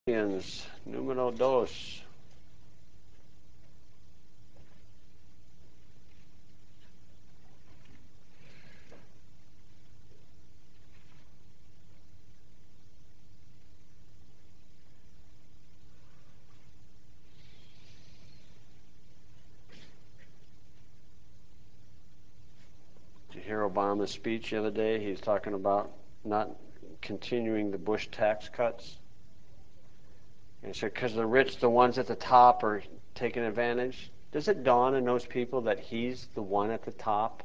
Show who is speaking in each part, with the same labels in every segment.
Speaker 1: Corinthians, número dos. Did you hear Obama's speech the other day? He's talking about not continuing the Bush tax cuts. And so, because the rich, the ones at the top, are taking advantage. Does it dawn on those people that he's the one at the top?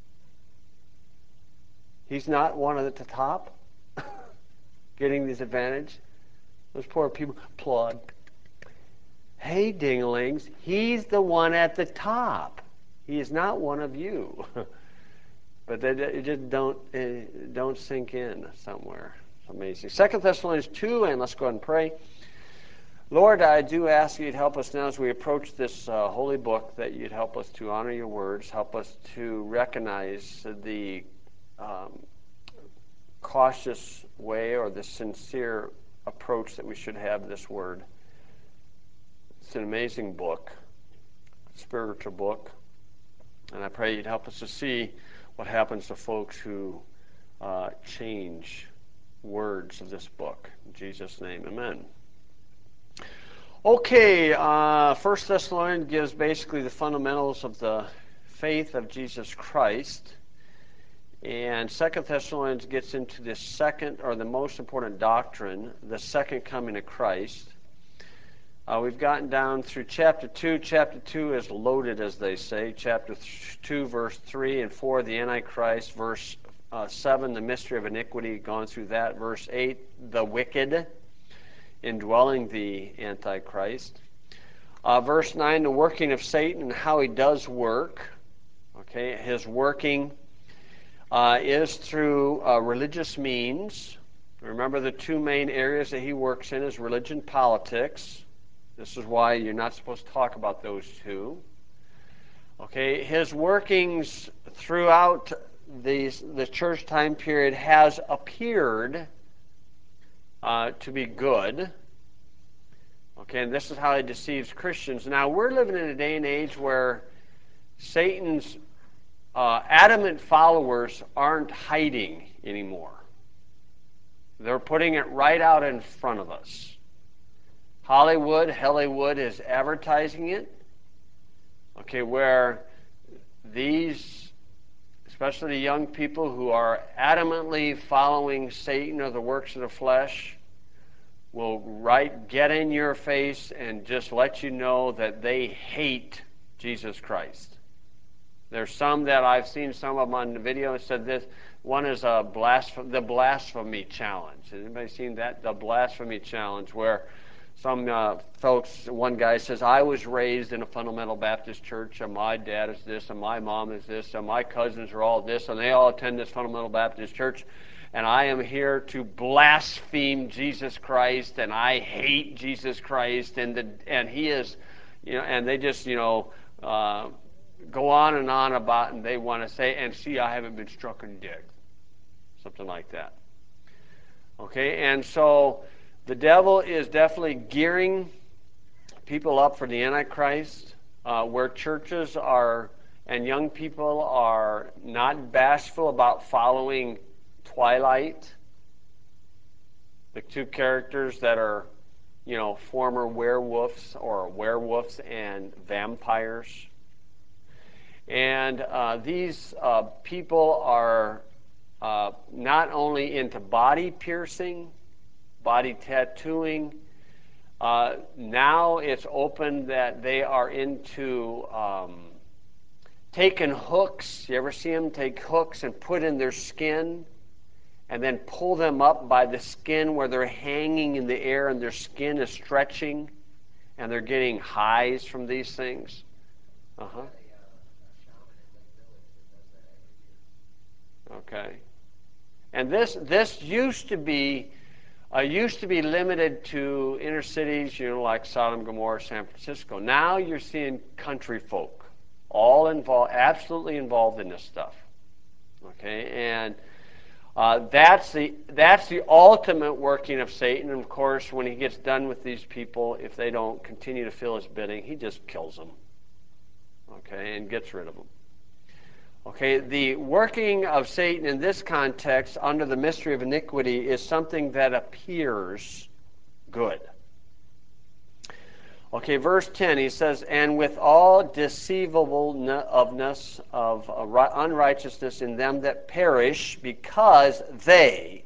Speaker 1: He's not one at the top getting this advantage. Those poor people applaud. Hey, dinglings, he's the one at the top. He is not one of you. But it just don't sink in somewhere. It's amazing. 2 Thessalonians 2, and let's go ahead and pray. Lord, I do ask you to help us now as we approach this holy book, that you'd help us to honor your words, help us to recognize the cautious way or the sincere approach that we should have to this word. It's an amazing book, spiritual book, and I pray you'd help us to see what happens to folks who change words of this book. In Jesus' name, amen. Okay, 1 Thessalonians gives basically the fundamentals of the faith of Jesus Christ. And 2 Thessalonians gets into the second, or the most important doctrine, the second coming of Christ. We've gotten down through chapter 2. Chapter 2 is loaded, as they say. Chapter 2, verse 3 and 4, the Antichrist. Verse 7, the mystery of iniquity, gone through that. Verse 8, the wicked, indwelling the Antichrist. Verse 9, the working of Satan and how he does work. Okay, his working is through religious means. Remember, the two main areas that he works in is religion, politics. This is why you're not supposed to talk about those two. Okay, his workings throughout the church time period has appeared to be good. Okay, and this is how he deceives Christians. Now, we're living in a day and age where Satan's adamant followers aren't hiding anymore. They're putting it right out in front of us. Hollywood is advertising it. Okay, where these, especially the young people who are adamantly following Satan or the works of the flesh, will get in your face and just let you know that they hate Jesus Christ. There's some that I've seen, some of them on the video, and said this. One is the blasphemy challenge. Has anybody seen that? The blasphemy challenge, where some folks, one guy says, I was raised in a fundamental Baptist church, and my dad is this, and my mom is this, and my cousins are all this, and they all attend this fundamental Baptist church, and I am here to blaspheme Jesus Christ, and I hate Jesus Christ, and he is, and they just, go on and on about, and they want to say, and see, I haven't been struck and dead. Something like that. Okay, and so the devil is definitely gearing people up for the Antichrist, where churches are and young people are not bashful about following Twilight, the two characters that are, former werewolves or werewolves and vampires. And these people are not only into body piercing, body tattooing. Now it's open that they are into taking hooks. You ever see them take hooks and put in their skin and then pull them up by the skin where they're hanging in the air and their skin is stretching and they're getting highs from these things? Uh-huh. Okay. And this used to be limited to inner cities, like Sodom, Gomorrah, San Francisco. Now you're seeing country folk, all involved, absolutely involved in this stuff. Okay, and That's the ultimate working of Satan. And of course, when he gets done with these people, if they don't continue to feel his bidding, he just kills them, okay, and gets rid of them. Okay, the working of Satan in this context under the mystery of iniquity is something that appears good. Okay, verse 10, he says, and with all deceivableness of unrighteousness in them that perish, because they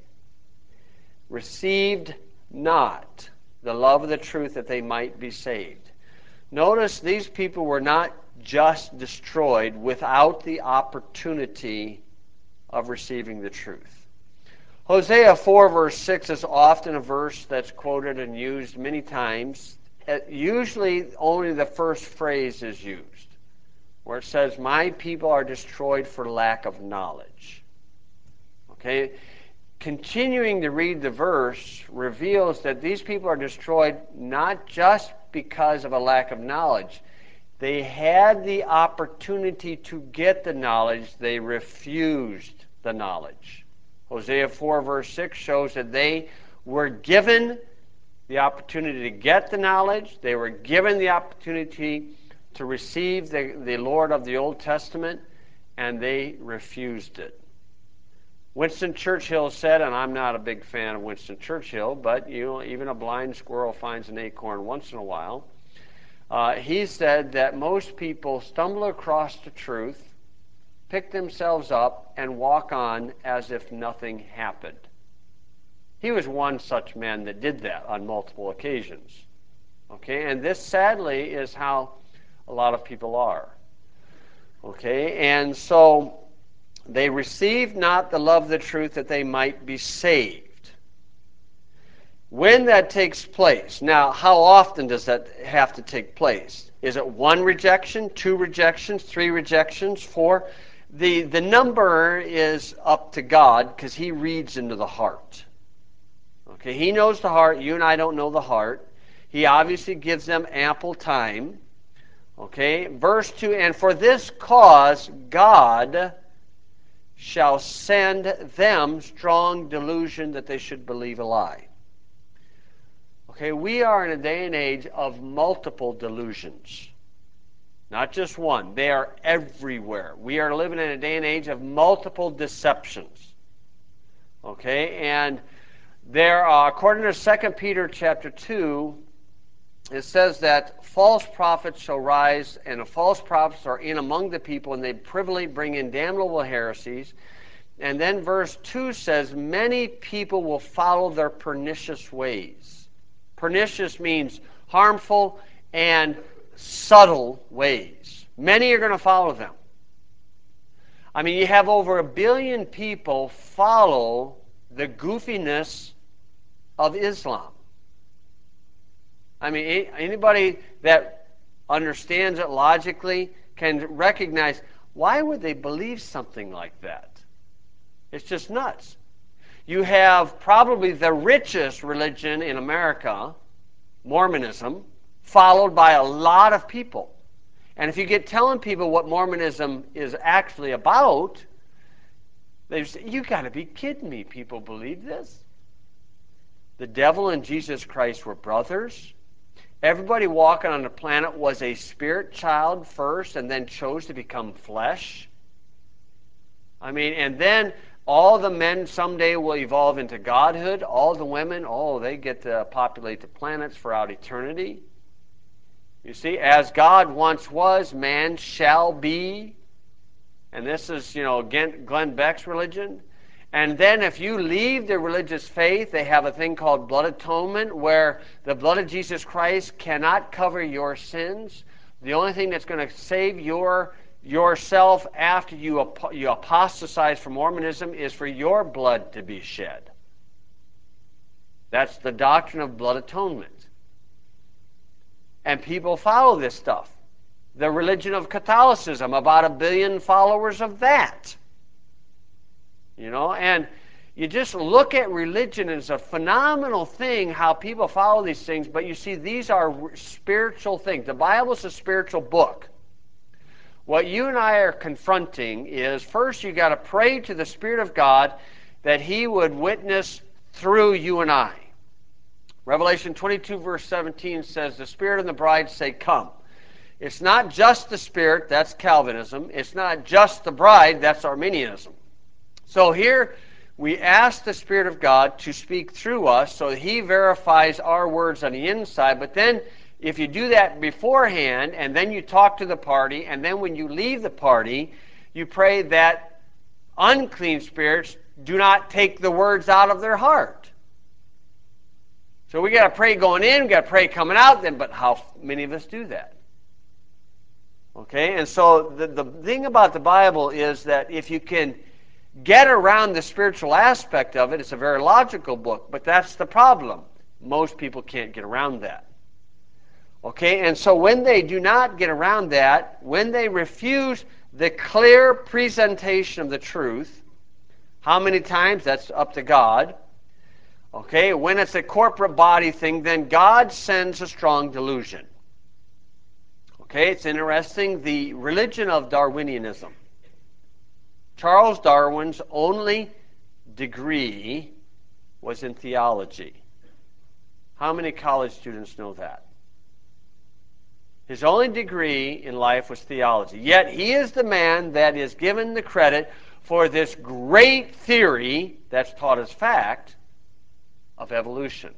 Speaker 1: received not the love of the truth that they might be saved. Notice these people were not just destroyed without the opportunity of receiving the truth. Hosea 4 verse 6 is often a verse that's quoted and used many times. Usually only the first phrase is used, where it says, my people are destroyed for lack of knowledge. Okay? Continuing to read the verse reveals that these people are destroyed not just because of a lack of knowledge. They had the opportunity to get the knowledge. They refused the knowledge. Hosea 4 verse 6 shows that they were given the opportunity to get the knowledge. They were given the opportunity to receive the Lord of the Old Testament, and they refused it. Winston Churchill said, and I'm not a big fan of Winston Churchill, but even a blind squirrel finds an acorn once in a while. He said that most people stumble across the truth, pick themselves up, and walk on as if nothing happened. He was one such man that did that on multiple occasions. Okay, and this sadly is how a lot of people are. Okay, and so they received not the love of the truth that they might be saved. When that takes place, now how often does that have to take place? Is it one rejection, two rejections, three rejections, four? The number is up to God because he reads into the heart. Okay, he knows the heart. You and I don't know the heart. He obviously gives them ample time. Okay, verse 2, and for this cause God shall send them strong delusion that they should believe a lie. Okay, we are in a day and age of multiple delusions. Not just one. They are everywhere. We are living in a day and age of multiple deceptions. Okay, and there, according to 2 Peter chapter 2, it says that false prophets shall rise, and the false prophets are in among the people, and they privily bring in damnable heresies. And then verse 2 says, many people will follow their pernicious ways. Pernicious means harmful and subtle ways. Many are going to follow them. I mean, you have over 1 billion people follow the goofiness of Islam. I mean, anybody that understands it logically can recognize, why would they believe something like that? It's just nuts. You have probably the richest religion in America, Mormonism, followed by a lot of people. And if you get telling people what Mormonism is actually about, they say, you got to be kidding me, people believe this? The devil and Jesus Christ were brothers. Everybody walking on the planet was a spirit child first and then chose to become flesh. I mean, and then all the men someday will evolve into godhood. All the women, they get to populate the planets for out eternity. You see, as God once was, man shall be. And this is, Glenn Beck's religion. And then if you leave the religious faith, they have a thing called blood atonement, where the blood of Jesus Christ cannot cover your sins. The only thing that's going to save yourself after you apostatize from Mormonism is for your blood to be shed. That's the doctrine of blood atonement. And people follow this stuff. The religion of Catholicism, about 1 billion followers of that. And you just look at religion, and it's a phenomenal thing how people follow these things, but you see, these are spiritual things. The Bible is a spiritual book. What you and I are confronting is, first you got to pray to the Spirit of God that he would witness through you and I. Revelation 22, verse 17 says, the Spirit and the bride say, come. It's not just the Spirit, that's Calvinism. It's not just the bride, that's Arminianism. So here we ask the Spirit of God to speak through us so that he verifies our words on the inside. But then if you do that beforehand, and then you talk to the party, and then when you leave the party, you pray that unclean spirits do not take the words out of their heart. So we got to pray going in, we got to pray coming out, then. But how many of us do that? Okay, and so the thing about the Bible is that if you can get around the spiritual aspect of it, it's a very logical book, but that's the problem. Most people can't get around that. Okay, and so when they do not get around that, when they refuse the clear presentation of the truth, how many times? That's up to God. Okay, when it's a corporate body thing, then God sends a strong delusion. Okay, it's interesting, the religion of Darwinianism. Charles Darwin's only degree was in theology. How many college students know that? His only degree in life was theology. Yet he is the man that is given the credit for this great theory that's taught as fact of evolution.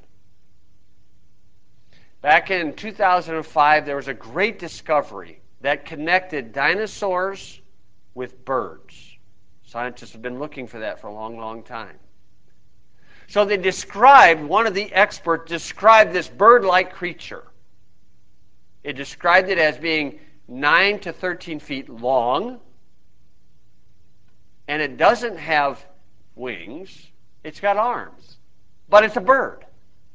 Speaker 1: Back in 2005, there was a great discovery that connected dinosaurs with birds. Scientists have been looking for that for a long, long time. So they described, one of the experts described this bird-like creature. It described it as being 9 to 13 feet long, and it doesn't have wings. It's got arms, but it's a bird.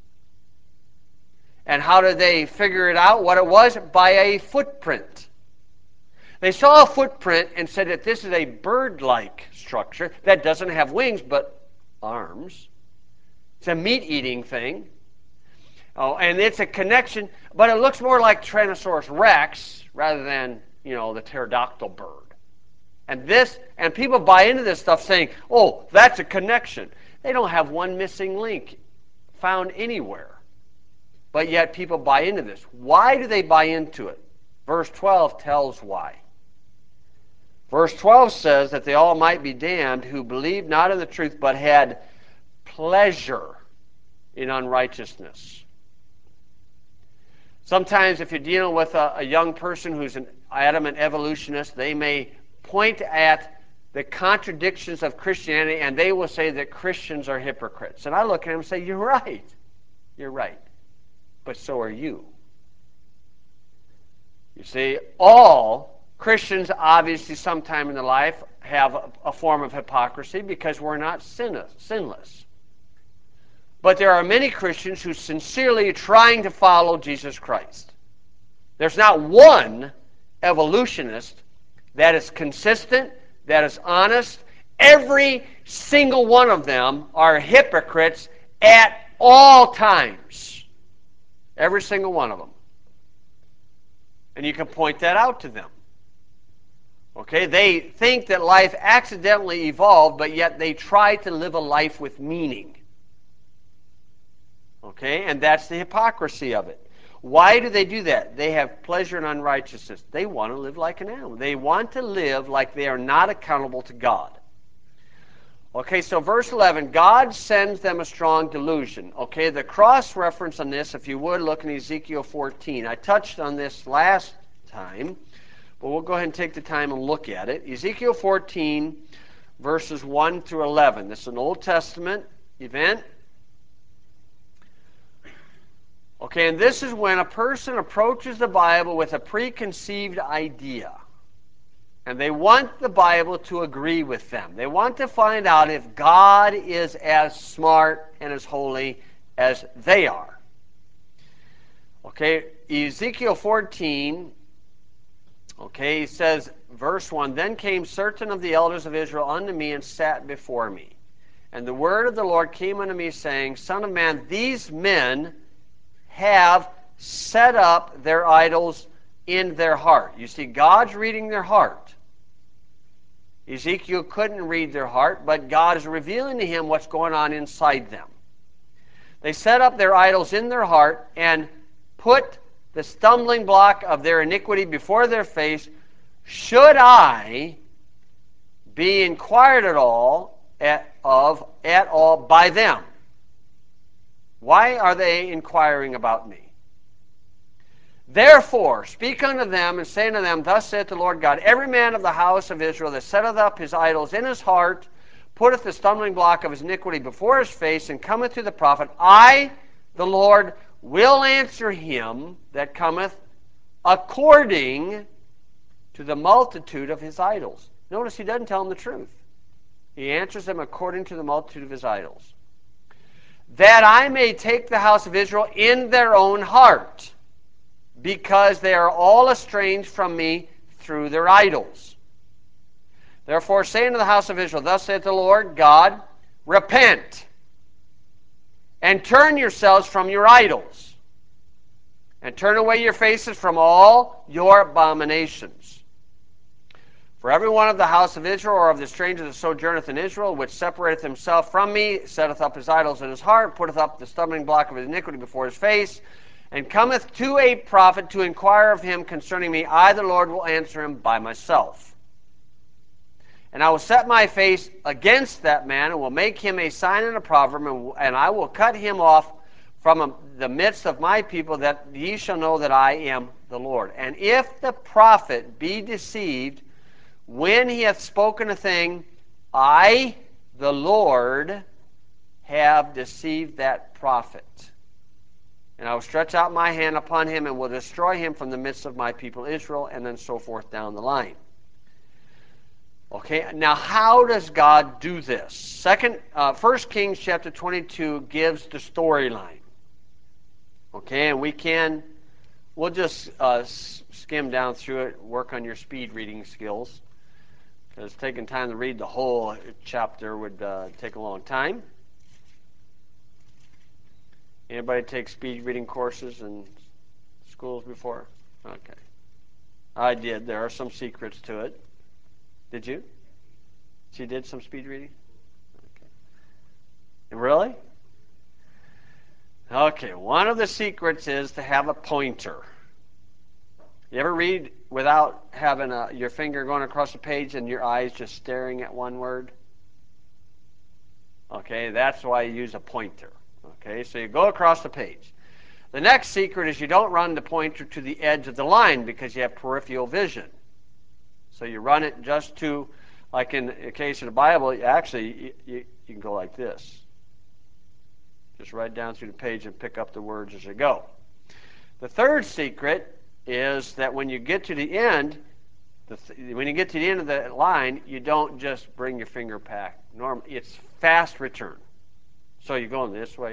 Speaker 1: And how did they figure it out? What it was? By a footprint. They saw a footprint and said that this is a bird-like structure that doesn't have wings but arms. It's a meat-eating thing. Oh, and it's a connection, but it looks more like Tyrannosaurus rex rather than, the pterodactyl bird. And people buy into this stuff saying, oh, that's a connection. They don't have one missing link found anywhere. But yet people buy into this. Why do they buy into it? Verse 12 tells why. Verse 12 says that they all might be damned who believed not in the truth but had pleasure in unrighteousness. Sometimes if you're dealing with a young person who's an adamant evolutionist, they may point at the contradictions of Christianity and they will say that Christians are hypocrites. And I look at them and say, you're right. You're right. But so are you. You see, all Christians obviously sometime in their life have a form of hypocrisy because we're not sinless. But there are many Christians who sincerely are trying to follow Jesus Christ. There's not one evolutionist that is consistent, that is honest. Every single one of them are hypocrites at all times. Every single one of them. And you can point that out to them. Okay, they think that life accidentally evolved, but yet they try to live a life with meaning. Okay, and that's the hypocrisy of it. Why do they do that? They have pleasure in unrighteousness. They want to live like an animal. They want to live like they are not accountable to God. Okay, so verse 11, God sends them a strong delusion. Okay, the cross-reference on this, if you would, look in Ezekiel 14. I touched on this last time, but we'll go ahead and take the time and look at it. Ezekiel 14, verses 1 through 11. This is an Old Testament event. Okay, and this is when a person approaches the Bible with a preconceived idea. And they want the Bible to agree with them. They want to find out if God is as smart and as holy as they are. Okay, Ezekiel 14, he says, verse 1, Then came certain of the elders of Israel unto me and sat before me. And the word of the Lord came unto me, saying, Son of man, these men have set up their idols in their heart. You see, God's reading their heart. Ezekiel couldn't read their heart, but God is revealing to him what's going on inside them. They set up their idols in their heart and put the stumbling block of their iniquity before their face. Should I be inquired at all by them? Why are they inquiring about me? Therefore, speak unto them, and say unto them, Thus saith the Lord God, Every man of the house of Israel that setteth up his idols in his heart, putteth the stumbling block of his iniquity before his face, and cometh to the prophet, I, the Lord, will answer him that cometh according to the multitude of his idols. Notice he doesn't tell them the truth. He answers them according to the multitude of his idols. That I may take the house of Israel in their own heart, because they are all estranged from me through their idols. Therefore say unto the house of Israel, Thus saith the Lord God, Repent, and turn yourselves from your idols, and turn away your faces from all your abominations. For every one of the house of Israel, or of the stranger that sojourneth in Israel, which separateth himself from me, setteth up his idols in his heart, putteth up the stumbling block of his iniquity before his face, and cometh to a prophet to inquire of him concerning me, I, the Lord, will answer him by myself. And I will set my face against that man, and will make him a sign and a proverb, and I will cut him off from the midst of my people, that ye shall know that I am the Lord. And if the prophet be deceived, when he hath spoken a thing, I, the Lord, have deceived that prophet. And I will stretch out my hand upon him, and will destroy him from the midst of my people Israel, and then so forth down the line. Okay, now how does God do this? 1 Kings chapter 22 gives the storyline. Okay, and we'll just skim down through it, work on your speed reading skills, because taking time to read the whole chapter would take a long time. Anybody take speed reading courses in schools before? Okay. I did. There are some secrets to it. Did you? She did some speed reading? Okay. Really? Okay, one of the secrets is to have a pointer. You ever read without having your finger going across the page and your eyes just staring at one word? Okay, that's why you use a pointer. Okay, so you go across the page. The next secret is you don't run the pointer to the edge of the line because you have peripheral vision. So you run it just to, like in the case of the Bible, you can go like this. Just right down through the page and pick up the words as you go. The third secret is that when you get to the end, of the line, you don't just bring your finger back. It's fast return. So you're going this way,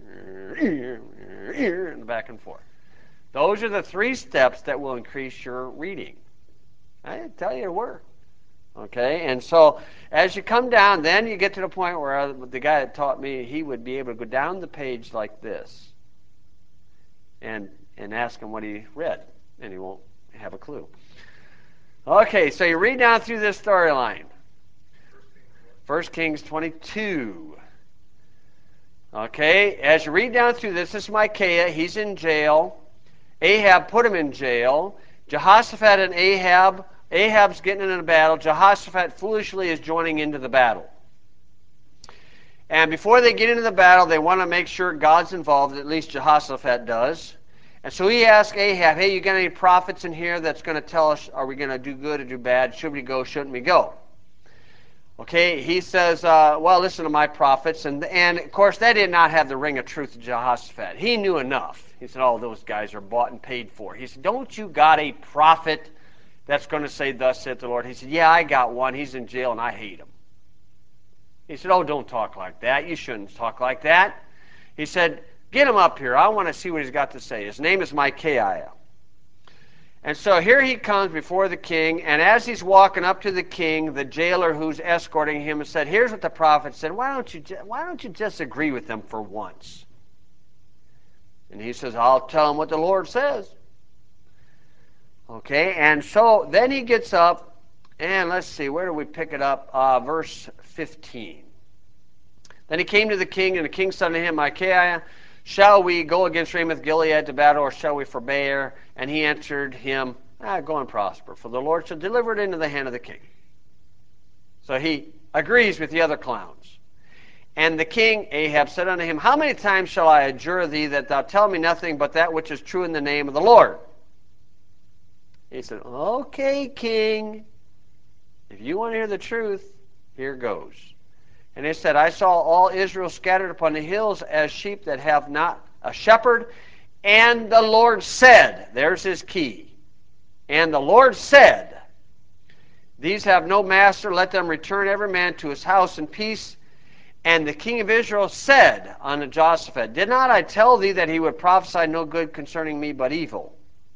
Speaker 1: and back and forth. Those are the 3 steps that will increase your reading. I tell you it worked. Okay, and so as you come down, then you get to the point where the guy that taught me, he would be able to go down the page like this and ask him what he read, and he won't have a clue. Okay, so you read down through this storyline. 1 Kings 22. Okay, as you read down through this is Micaiah. He's in jail. Ahab put him in jail. Jehoshaphat and Ahab's getting into the battle. Jehoshaphat foolishly is joining into the battle. And before they get into the battle, they want to make sure God's involved, at least Jehoshaphat does. And so he asks Ahab, hey, you got any prophets in here that's going to tell us, are we going to do good or do bad? Should we go, shouldn't we go? Okay, he says, well, listen to my prophets. And of course, they did not have the ring of truth to Jehoshaphat. He knew enough. He said, oh, those guys are bought and paid for. He said, don't you got a prophet that's going to say, thus saith the Lord? He said, yeah, I got one. He's in jail and I hate him. He said, oh, don't talk like that. You shouldn't talk like that. He said, get him up here. I want to see what he's got to say. His name is Micaiah. And so here he comes before the king, and as he's walking up to the king, the jailer who's escorting him said, here's what the prophet said, why don't you just agree with them for once? And he says, I'll tell him what the Lord says. Okay, and so then he gets up, And let's see, where do we pick it up? Verse 15. Then he came to the king, and the king said to him, Micaiah, shall we go against Ramoth Gilead to battle, or shall we forbear? And he answered him, go and prosper, for the Lord shall deliver it into the hand of the king. So he agrees with the other clowns. And the king Ahab said unto him, how many times shall I adjure thee that thou tell me nothing but that which is true in the name of the Lord? He said, okay, king, if you want to hear the truth, here goes. And he said, I saw all Israel scattered upon the hills as sheep that have not a shepherd. And the Lord said, there's his key. And the Lord said, these have no master, let them return every man to his house in peace. And the king of Israel said unto Jehoshaphat, did not I tell thee that he would prophesy no good concerning me but evil?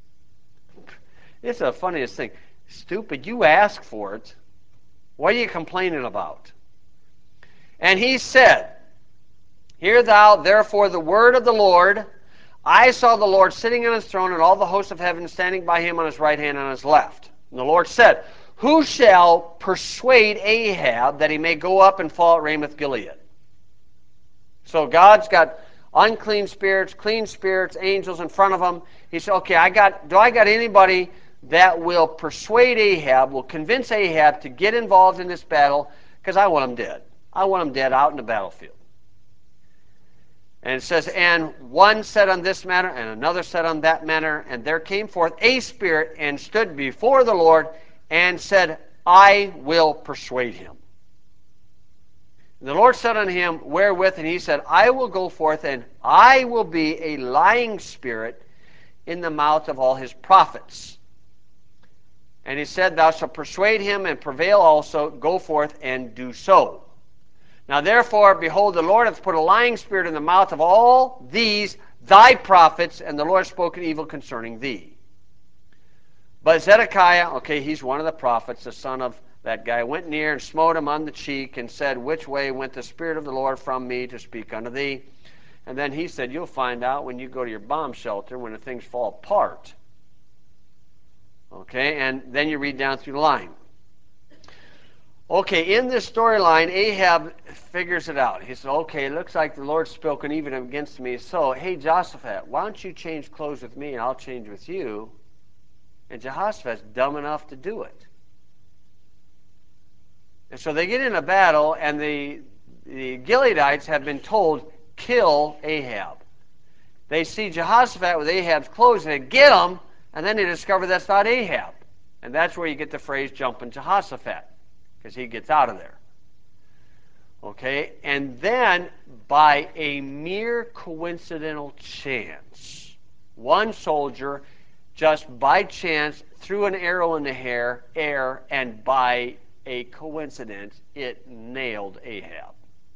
Speaker 1: It's the funniest thing. Stupid, you asked for it. What are you complaining about? And he said, hear thou therefore the word of the Lord. I saw the Lord sitting on his throne, and all the hosts of heaven standing by him on his right hand and on his left. And the Lord said, who shall persuade Ahab that he may go up and fall at Ramoth Gilead? So God's got unclean spirits, clean spirits, angels in front of him. He said, okay, do I got anybody that will persuade Ahab, will convince Ahab to get involved in this battle, because I want him dead. I want him dead out in the battlefield. And it says, and one said on this matter, and another said on that matter, and there came forth a spirit and stood before the Lord and said, I will persuade him. And the Lord said unto him, wherewith? And he said, I will go forth, and I will be a lying spirit in the mouth of all his prophets. And he said, thou shalt persuade him and prevail also, go forth and do so. Now therefore, behold, the Lord hath put a lying spirit in the mouth of all these thy prophets, and the Lord hath spoken evil concerning thee. But Zedekiah, okay, he's one of the prophets, the son of that guy, went near and smote him on the cheek and said, which way went the Spirit of the Lord from me to speak unto thee? And then he said, you'll find out when you go to your bomb shelter when the things fall apart. Okay, and then you read down through the line. Okay, in this storyline, Ahab figures it out. He said, okay, it looks like the Lord's spoken even against me. So, hey, Jehoshaphat, why don't you change clothes with me and I'll change with you? And Jehoshaphat's dumb enough to do it. And so they get in a battle, and the Gileadites have been told, kill Ahab. They see Jehoshaphat with Ahab's clothes, and they get him, and then they discover that's not Ahab. And that's where you get the phrase, jumping Jehoshaphat, because he gets out of there. Okay, and then by a mere coincidental chance, one soldier just by chance threw an arrow in the air, and by a coincidence, it nailed Ahab.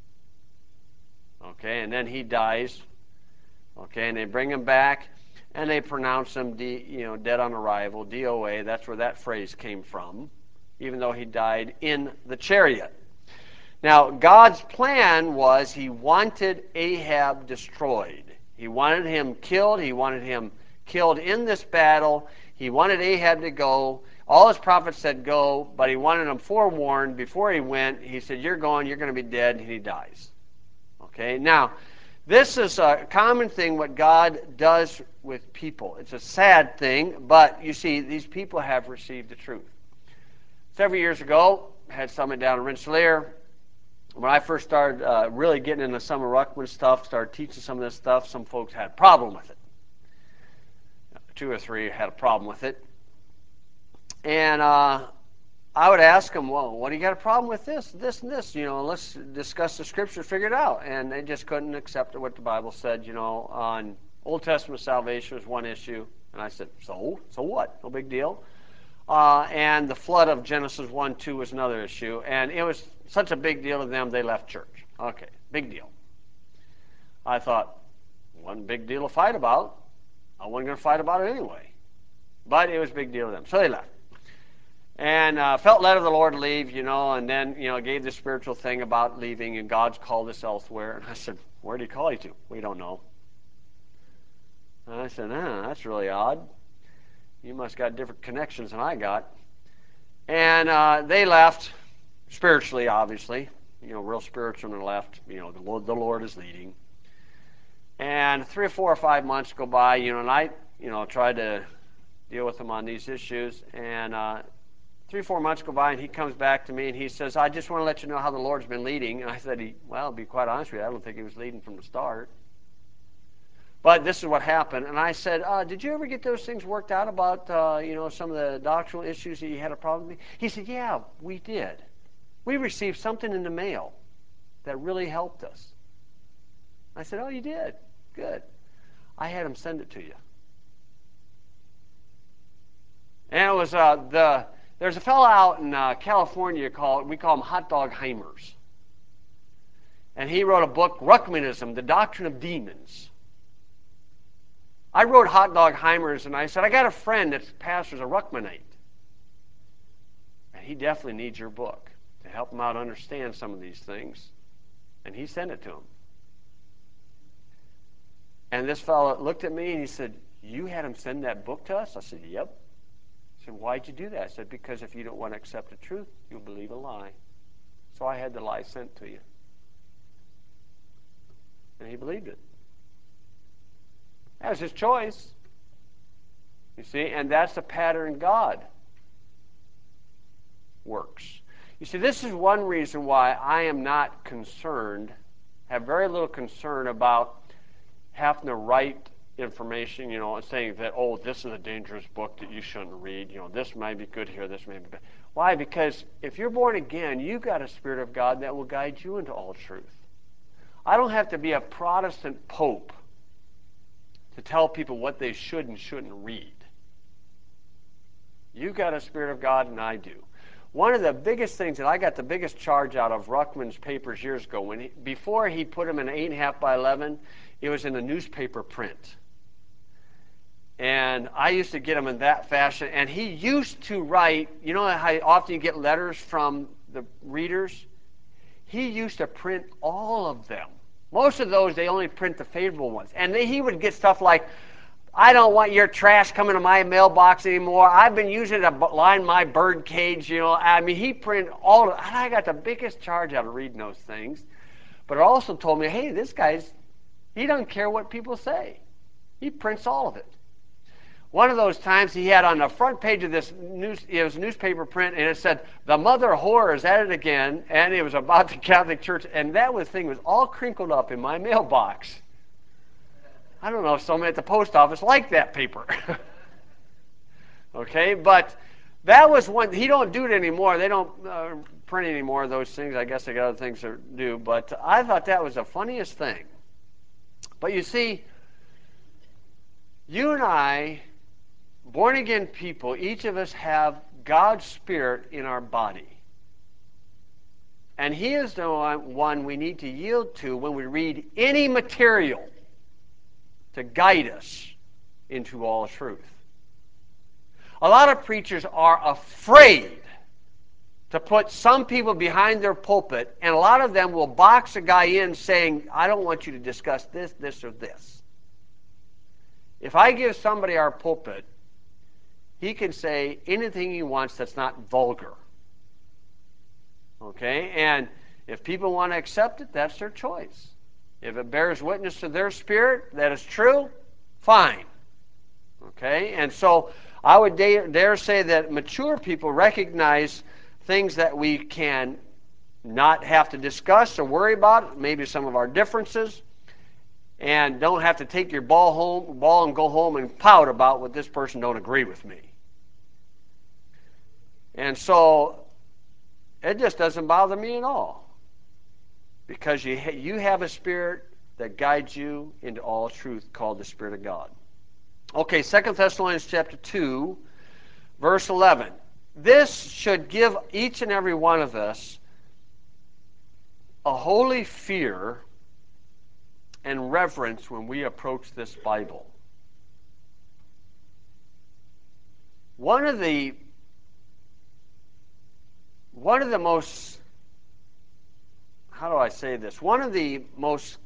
Speaker 1: Okay, and then he dies. Okay, and they bring him back, and they pronounce him dead on arrival, DOA. That's where that phrase came from, even though he died in the chariot. Now, God's plan was he wanted Ahab destroyed. He wanted him killed. He wanted him killed in this battle. He wanted Ahab to go. All his prophets said go, but he wanted him forewarned before he went. He said, you're going, you're going to be dead, and he dies. Okay, now, this is a common thing what God does with people. It's a sad thing, but you see, these people have received the truth. Several years ago, I had someone down in Rensselaer. When I first started really getting into some of Ruckman stuff, started teaching some of this stuff, some folks had a problem with it. 2 or 3 had a problem with it. And I would ask them, well, what do you got a problem with this, this, and this? Let's discuss the scripture, figure it out. And they just couldn't accept what the Bible said, on Old Testament salvation was one issue. And I said, so what? No big deal. And the flood of Genesis 1-2 was another issue. And it was such a big deal to them, they left church. Okay, big deal. I thought, one big deal to fight about. I wasn't going to fight about it anyway. But it was a big deal to them. So they left. And felt led of the Lord to leave, and then, gave the spiritual thing about leaving, and God's called us elsewhere. And I said, where did he call you to? We don't know. And I said, that's really odd. You must got different connections than I got. And they left, spiritually, obviously. Real spiritual, and left. The Lord is leading. And 3 or 4 or 5 months go by, and I, tried to deal with him on these issues. And 3 or 4 months go by, and he comes back to me, and he says, I just want to let you know how the Lord's been leading. And I said, well, to be quite honest with you, I don't think he was leading from the start. But this is what happened. And I said, did you ever get those things worked out about, some of the doctrinal issues that you had a problem with? He said, yeah, we did. We received something in the mail that really helped us. I said, oh, you did? Good. I had him send it to you. And it was there's a fellow out in California we call him Hot Dog Heimers. And he wrote a book, Ruckmanism, The Doctrine of Demons. I wrote Hot Dog Heimers, and I said, I got a friend that pastors a Ruckmanite. And he definitely needs your book to help him out understand some of these things. And he sent it to him. And this fellow looked at me and he said, you had him send that book to us? I said, yep. He said, why'd you do that? I said, because if you don't want to accept the truth, you'll believe a lie. So I had the lie sent to you. And he believed it. That was his choice. You see, and that's the pattern God works. You see, this is one reason why I am not concerned, have very little concern about having to write information, and saying that, oh, this is a dangerous book that you shouldn't read. This may be good here, this may be bad. Why? Because if you're born again, you've got a Spirit of God that will guide you into all truth. I don't have to be a Protestant pope to tell people what they should and shouldn't read. You've got a Spirit of God, and I do. One of the biggest things that I got the biggest charge out of Ruckman's papers years ago, before he put them in 8.5 by 11, it was in a newspaper print. And I used to get them in that fashion. And he used to write, you know how often you get letters from the readers? He used to print all of them. Most of those, they only print the favorable ones. And he would get stuff like, I don't want your trash coming to my mailbox anymore. I've been using it to line my bird cage, he printed all of it. And I got the biggest charge out of reading those things. But it also told me, hey, this guy's, he doesn't care what people say. He prints all of it. One of those times he had on the front page of this newspaper print, and it said, the mother whore is at it again, and it was about the Catholic Church, and that thing was all crinkled up in my mailbox. I don't know if somebody at the post office liked that paper. Okay, but that was one. He don't do it anymore. They don't print any more of those things. I guess they got other things to do, but I thought that was the funniest thing. But you see, you and I, born-again people, each of us have God's Spirit in our body. And He is the one we need to yield to when we read any material to guide us into all truth. A lot of preachers are afraid to put some people behind their pulpit, and a lot of them will box a guy in saying, I don't want you to discuss this, this, or this. If I give somebody our pulpit, he can say anything he wants that's not vulgar. Okay? And if people want to accept it, that's their choice. If it bears witness to their spirit that is true, fine. Okay? And so I would dare say that mature people recognize things that we can not have to discuss or worry about, maybe some of our differences, and don't have to take your ball and go home and pout about what this person don't agree with me. And so it just doesn't bother me at all, because you have a Spirit that guides you into all truth, called the Spirit of God. Okay, 2 Thessalonians chapter 2, verse 11. This should give each and every one of us a holy fear and reverence when we approach this Bible. One of the most, how do I say this? One of the most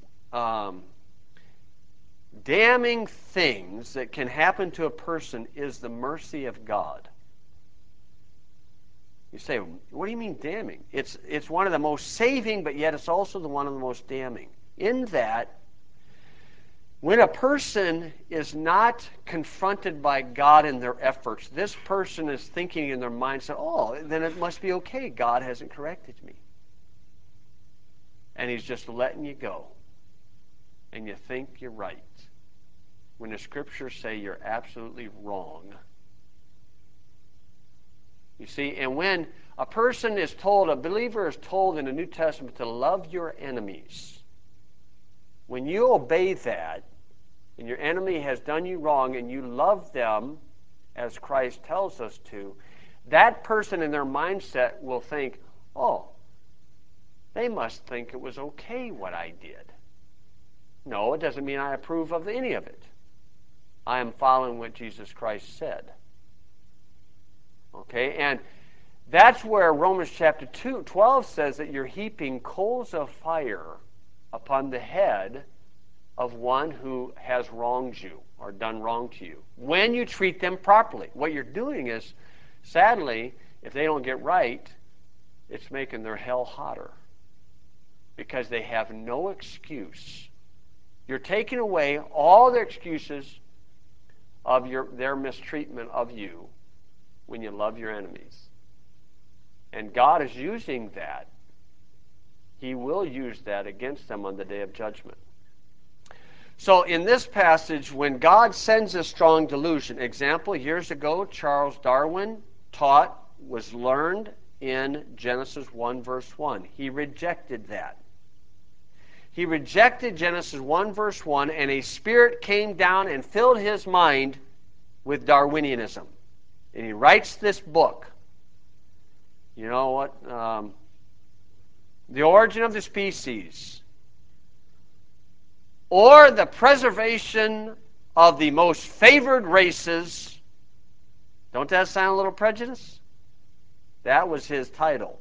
Speaker 1: damning things that can happen to a person is the mercy of God. You say, what do you mean damning? It's one of the most saving, but yet it's also one of the most damning. In that, when a person is not confronted by God in their efforts, this person is thinking in their mindset, oh, then it must be okay. God hasn't corrected me. And he's just letting you go. And you think you're right. When the scriptures say you're absolutely wrong. You see, and when a person is told, a believer is told in the New Testament to love your enemies, when you obey that, and your enemy has done you wrong, and you love them as Christ tells us to, that person in their mindset will think, oh, they must think it was okay what I did. No, it doesn't mean I approve of any of it. I am following what Jesus Christ said. Okay, and that's where Romans chapter 12 says that you're heaping coals of fire upon the head of one who has wronged you or done wrong to you. When you treat them properly, what you're doing is, sadly, if they don't get right, it's making their hell hotter because they have no excuse. You're taking away all their excuses of their mistreatment of you when you love your enemies. And God is using that. He will use that against them on the day of judgment. So in this passage, when God sends a strong delusion, example, years ago, Charles Darwin was learned in Genesis 1, verse 1. He rejected that. He rejected Genesis 1, verse 1, and a spirit came down and filled his mind with Darwinianism. And he writes this book. You know what? The Origin of the Species, or the Preservation of the Most Favored Races. Don't that sound a little prejudiced? That was his title.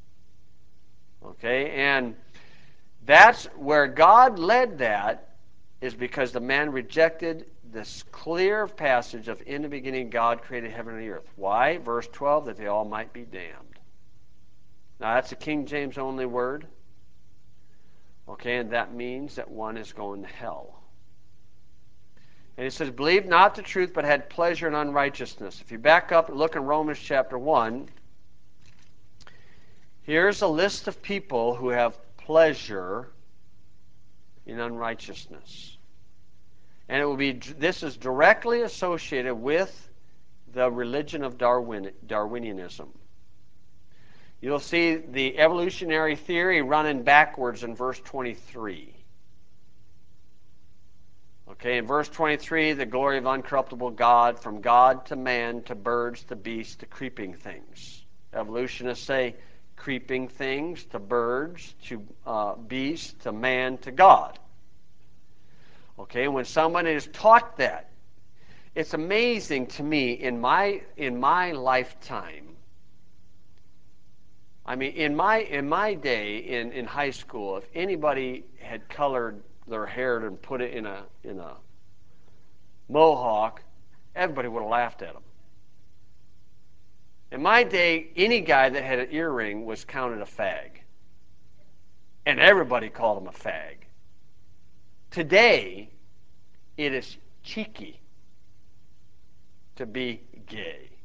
Speaker 1: Okay, and that's where God led that, is because the man rejected this clear passage of in the beginning God created heaven and the earth. Why? Verse 12, that they all might be damned. Now that's a King James only word. Okay, and that means that one is going to hell. And he says, believe not the truth, but had pleasure in unrighteousness. If you back up and look in Romans chapter 1, here's a list of people who have pleasure in unrighteousness. And this is directly associated with the religion of Darwinianism. You'll see the evolutionary theory running backwards in verse 23. Okay, in verse 23, the glory of uncorruptible God, from God to man, to birds, to beasts, to creeping things. Evolutionists say creeping things, to birds, to beasts, to man, to God. Okay, when someone is taught that, it's amazing to me in my lifetime. I mean, in my day in high school, if anybody had colored their hair and put it in a mohawk, everybody would have laughed at them. In my day, any guy that had an earring was counted a fag, and everybody called him a fag. Today, it is cheeky to be gay.